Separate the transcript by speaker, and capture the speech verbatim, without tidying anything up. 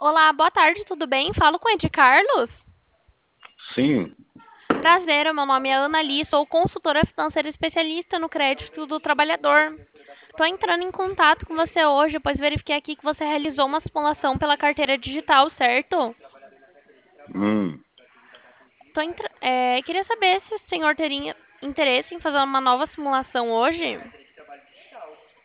Speaker 1: Olá, boa tarde, tudo bem? Falo com o Ed Carlos.
Speaker 2: Sim.
Speaker 1: Prazer, meu nome é Ana Lee, sou consultora financeira especialista no crédito do trabalhador. Estou entrando em contato com você hoje, pois verifiquei aqui que você realizou uma simulação pela carteira digital, certo?
Speaker 2: Hum.
Speaker 1: Tô entra- é, queria saber se o senhor teria interesse em fazer uma nova simulação hoje.